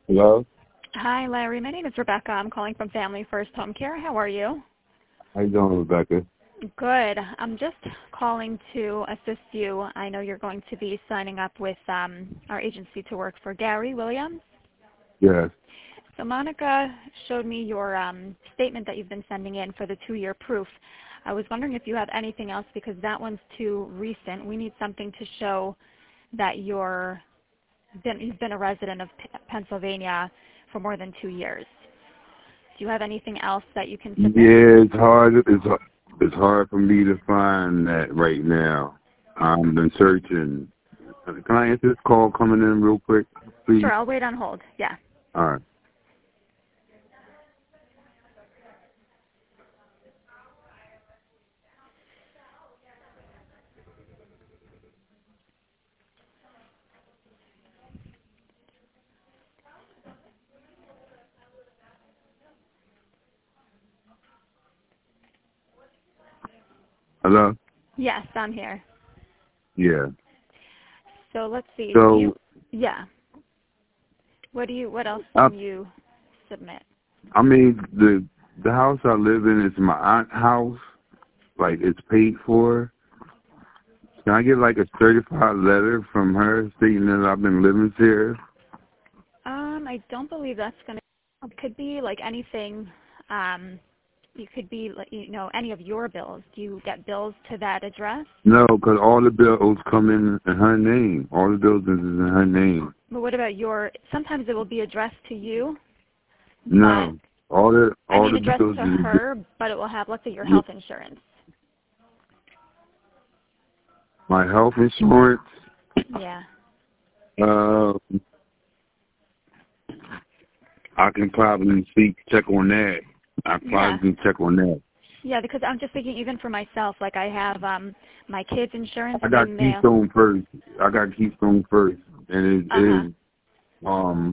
Hello? Hi, Larry. My name is Rebecca. I'm calling from Family First Home Care. How are you? How you doing, Rebecca? Good. I'm just calling to assist you. I know you're going to be signing up with our agency to work for Gary Williams. Yes. So Monica showed me your statement that you've been sending in for the 2-year proof. I was wondering if you have anything else because that one's too recent. We need something to show that you've been a resident of Pennsylvania for more than 2 years. Do you have anything else that you can submit? Yeah, it's hard. It's hard for me to find that right now. I've been searching. Can I answer this call coming in real quick, please? Sure, I'll wait on hold. Yeah. All right. Hello? Yes, I'm here. Yeah. So let's see. So, Yeah. What else can you submit? I mean, the house I live in is my aunt's house. Like, it's paid for. Can I get like a certified letter from her stating that I've been living here? I don't believe that's going to, it could be like anything, it could be like, any of your bills. Do you get bills to that address? No, because all the bills come in her name. All the bills is in her name. But what about sometimes it will be addressed to you. No. All the addressed bills to her, but it will have, let's say, your health insurance. My health insurance. Yeah. I can probably check on that. I probably can check on that. Yeah, because I'm just thinking even for myself, like I have my kids' insurance. I got Keystone First. And it is on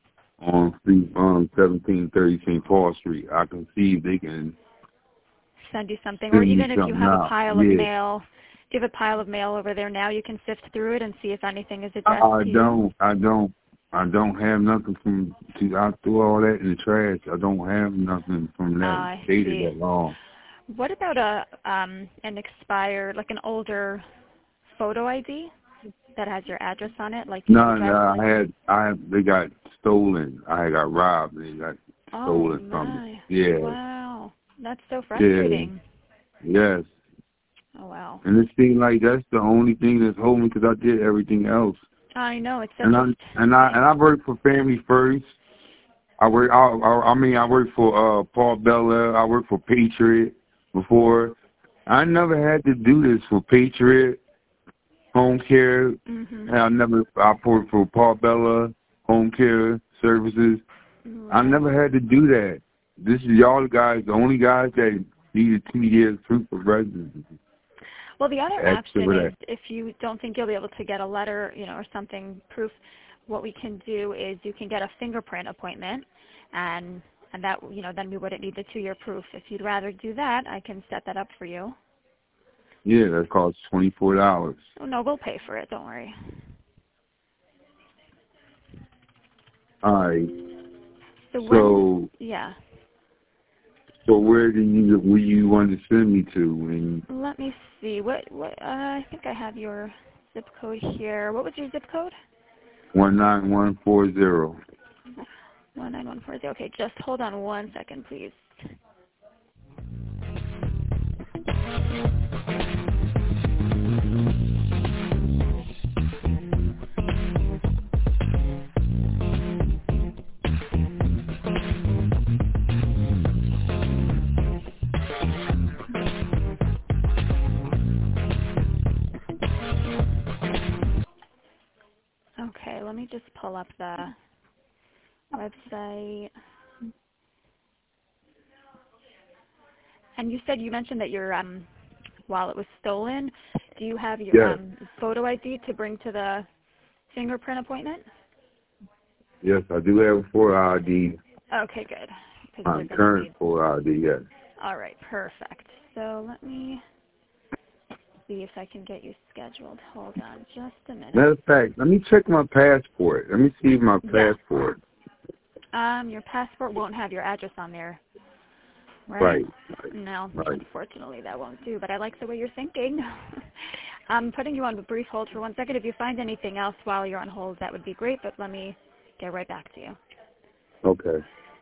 1730 St. Paul Street. I can see if they can send you something, or even if you have a pile of mail. Do you have a pile of mail over there now? You can sift through it and see if anything is addressed to you. I don't have nothing from. I threw all that in the trash. I don't have nothing from that dated that long. What about an expired, like an older photo ID that has your address on it? Like No, they got stolen. I got robbed. They got stolen from me. Yeah. Wow, that's so frustrating. Yeah. Yes. Oh wow. And it seemed like that's the only thing that's holding me because I did everything else. I know it's such and I work for Family First. I work for Paul Bella. I worked for Patriot before. I never had to do this for Patriot Home Care. I worked for Paul Bella Home Care Services. I never had to do that. This is y'all guys, the only guys that needed 2 years proof of residency. Well, the other option is if you don't think you'll be able to get a letter, or something, proof, what we can do is you can get a fingerprint appointment, and that, then we wouldn't need the 2-year proof. If you'd rather do that, I can set that up for you. Yeah, that costs $24. Oh, no, we'll pay for it. Don't worry. All right. Yeah. So where do you want to send me to? And let me see. What I think I have your zip code here. What was your zip code? 19140. 19140. Okay, just hold on 1 second, please. Okay, let me just pull up the website. And you mentioned that your wallet was stolen. Do you have your photo ID to bring to the fingerprint appointment? Yes, I do have a photo ID. Okay, good. My current photo ID, yes. All right, perfect. So let me see if I can get you scheduled. Hold on just a minute. Matter of fact, let me check my passport. Let me see my passport. Your passport won't have your address on there, right? Right. No, Right. unfortunately that won't do, but I like the way you're thinking. I'm putting you on a brief hold for 1 second. If you find anything else while you're on hold, that would be great, but let me get right back to you. Okay.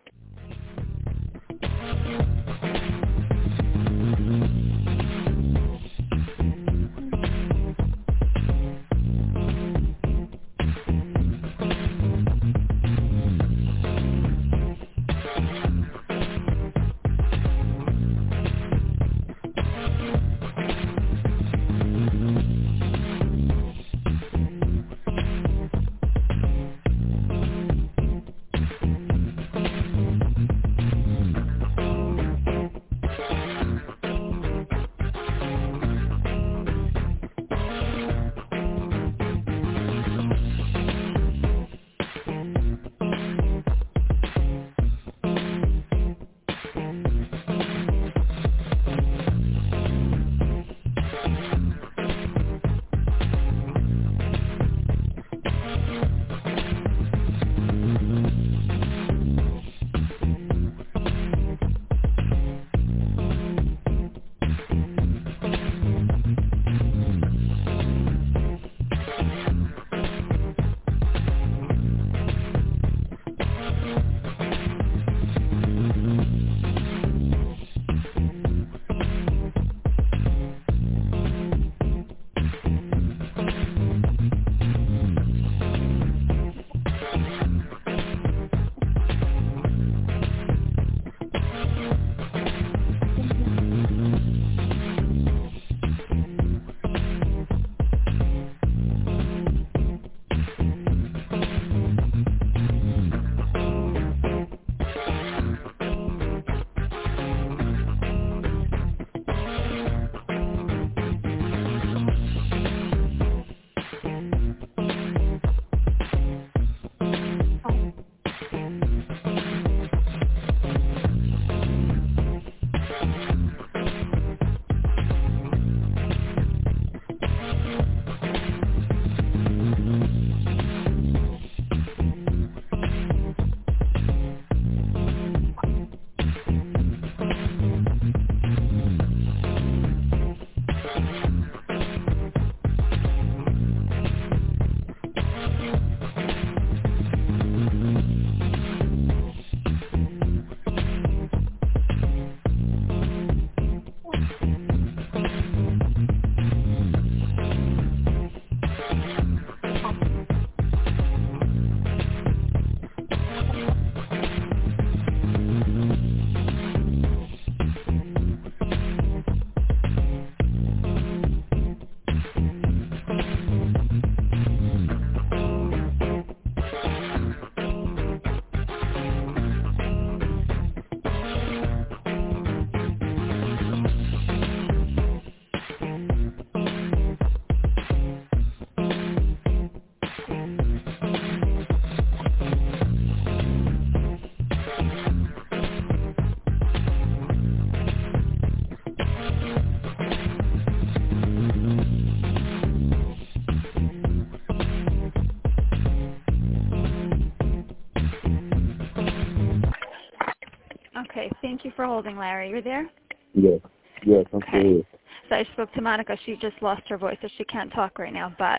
Okay, thank you for holding, Larry. You're there? Yes. Yes, I'm still here. So I spoke to Monica. She just lost her voice, so she can't talk right now. But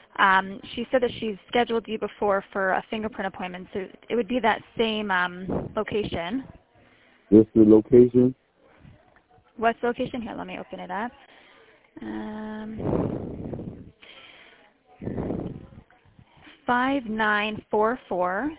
she said that she's scheduled you before for a fingerprint appointment. So it would be that same location. This the location? What's the location? Here, let me open it up. 5944.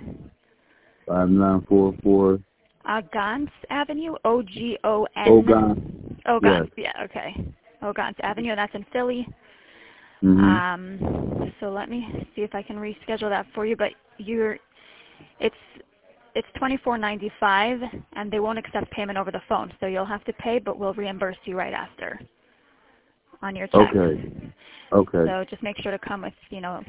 5944. Ogons Avenue, O-G-O-N. Ogon. Ogons, Yes. yeah, okay. Ogons Avenue, that's in Philly. Mm-hmm. So let me see if I can reschedule that for you. But it's $24.95, and they won't accept payment over the phone. So you'll have to pay, but we'll reimburse you right after on your check. Okay. Okay. So just make sure to come with,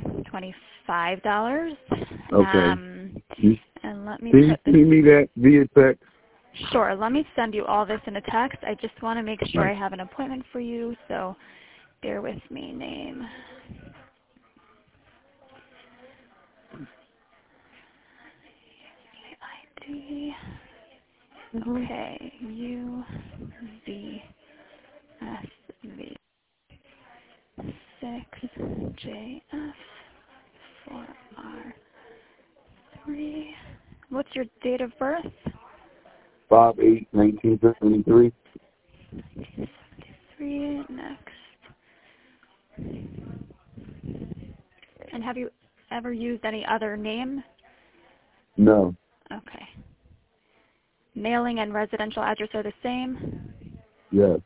$25. Okay. And let me Can you put this. send me that via text? Sure. Let me send you all this in a text. I just want to make sure Right. I have an appointment for you. So bear with me. Name. Okay, UVSV 6JF4R3. What's your date of birth? 5/8/1973. 1973. Next. And have you ever used any other name? No. Okay. Mailing and residential address are the same? Yes.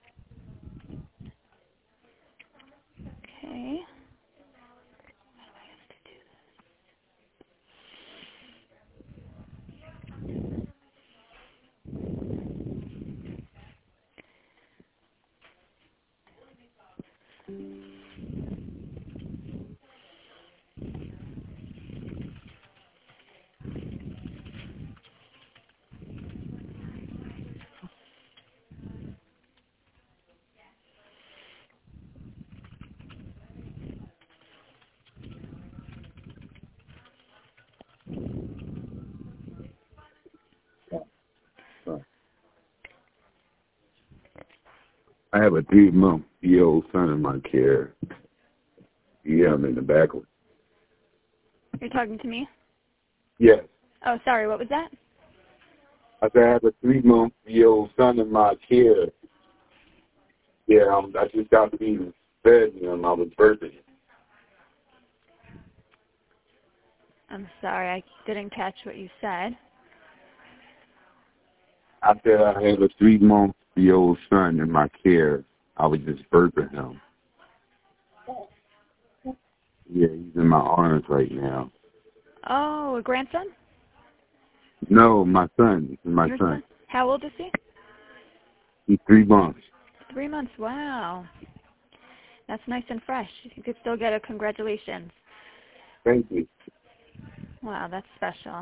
Okay. I have a 3-month-old son in my care. Yeah, I'm in the back. You're talking to me? Yes. Oh, sorry. What was that? I said I have a 3-month-old son in my care. Yeah, I just got to be fed him. I was birthing him. I'm sorry. I didn't catch what you said. I said I have a 3-month-old son in my care. I was just birthing him. Yeah, he's in my arms right now. Oh, a grandson? No, my son. This is my Your son. How old is he? He's 3 months. 3 months. Wow. That's nice and fresh. You could still get a congratulations. Thank you. Wow, that's special.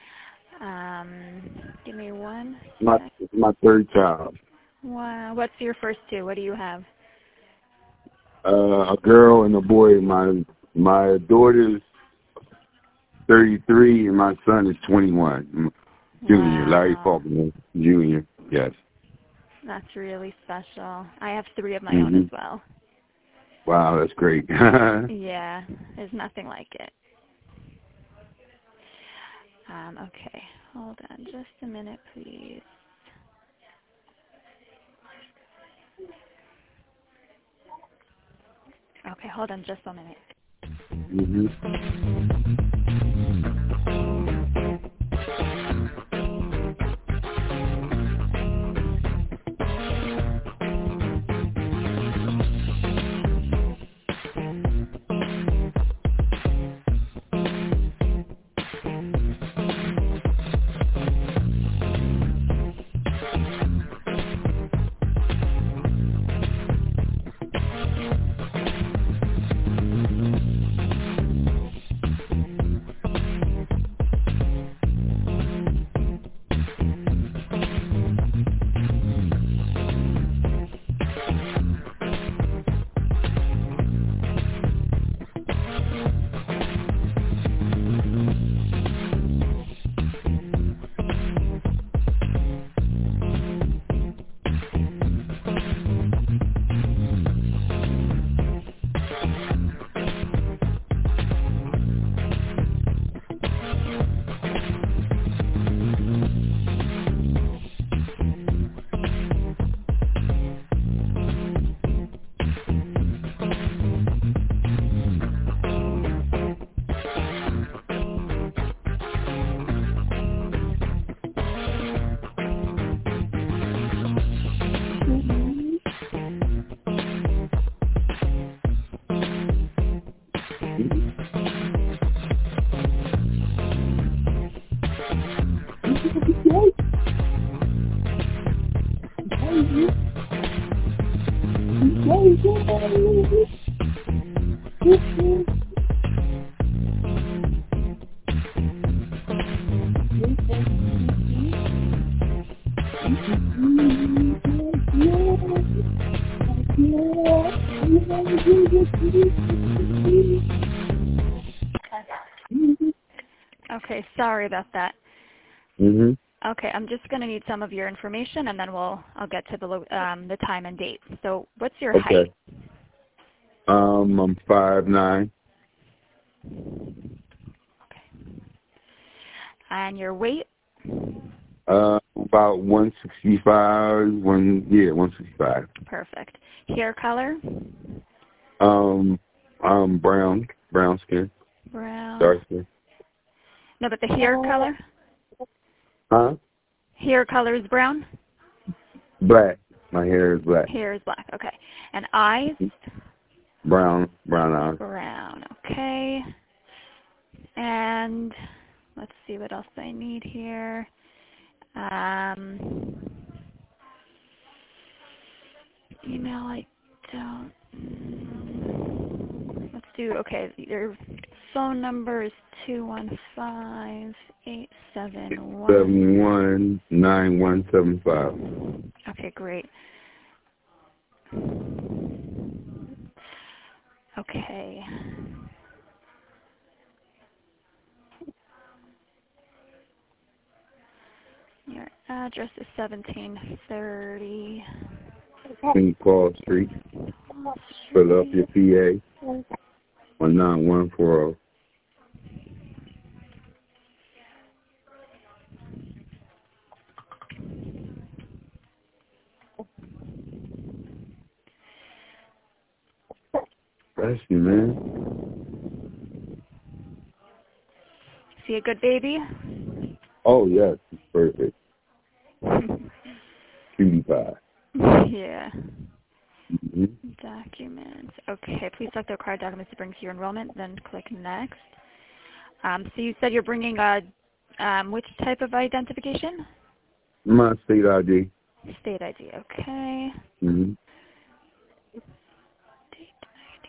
Give me one This is my third child. Wow. What's your first two? What do you have? A girl and a boy. My daughter's 33 and my son is 21. Junior, Larry Faulkner, Junior. Yes. That's really special. I have 3 of my own as well. Wow, that's great. Yeah, there's nothing like it. Okay, hold on just a minute, please. Okay, hold on just a minute. Okay, sorry about that. Okay, I'm just going to need some of your information, and then I'll get to the time and date. So, what's your height? I'm 5'9". Okay. And your weight? About 165. 165. Perfect. Hair color? I'm brown skin. Brown. Dark skin. No, but the hair color? Huh? Hair color is brown? Black. My hair is black. Hair is black. Okay. And eyes? Brown eyes. Brown. Okay. And let's see what else I need here. Email, I don't. Let's do, okay, your phone number is 215-871. 719175. Okay, great. Okay. Your address is 1730 St. Paul Street, Philadelphia, PA, 19140. Bless you, man. See a good baby? Oh, yes, it's perfect. Cutie pie. Yeah. Mm-hmm. Documents. Okay, please select the required documents to bring to your enrollment, then click Next. So you said you're bringing which type of identification? My state ID. State ID, okay. Mm-hmm. State ID.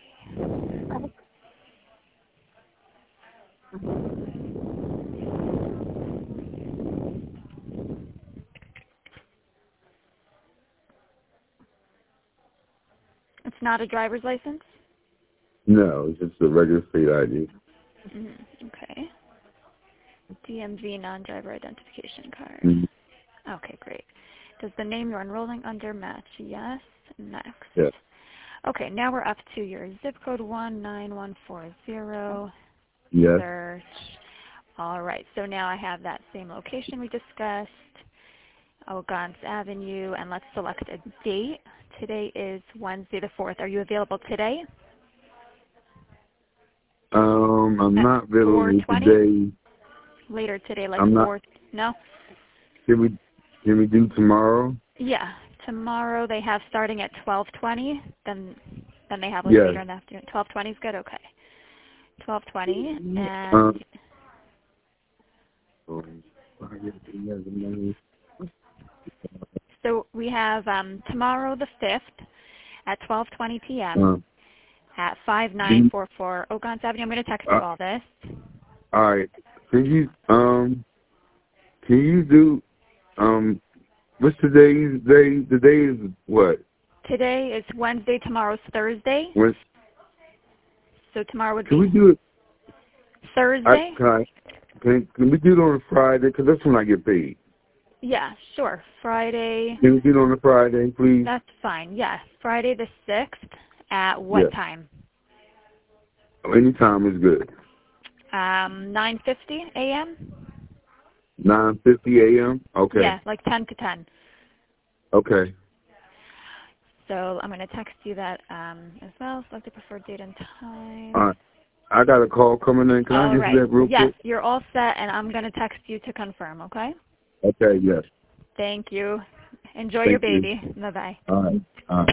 It's not a driver's license? No, it's just a regular state ID. Okay. DMV non-driver identification card. Mm-hmm. Okay, great. Does the name you're enrolling under match? Yes. Next. Yes. Okay, now we're up to your zip code 19140. Yes. Search. All right, so now I have that same location we discussed, Ogons Avenue, and let's select a date. Today is Wednesday the 4th. Are you available today? I'm not available today. Later today, like I'm 4th. No? Can we do tomorrow? Yeah, tomorrow they have starting at 12:20. Then they have later in the afternoon. 12:20 is good. Okay. 12:20 and. So we have tomorrow the 5th at 12:20 p.m. At 5944 Ogons Avenue. I'm going to text you all this. All right. Can you do what's today's day? The day is what? Today is Wednesday. Tomorrow's Thursday. So tomorrow would be. Can we do it Thursday? Can we do it on a Friday? Because that's when I get paid. Yeah, sure. Friday. Can we do it on a Friday, please? That's fine. Yeah, Friday the 6th at what time? Any time is good. 9:50 a.m. 9:50 a.m. Okay. Yeah, like 10 to 10. Okay. So I'm going to text you that as well. Select the preferred date and time. All right. I got a call coming in. Can I get that real quick? Yes, you're all set, and I'm going to text you to confirm, okay? Okay, yes. Thank you. Enjoy your baby. Bye-bye. All right.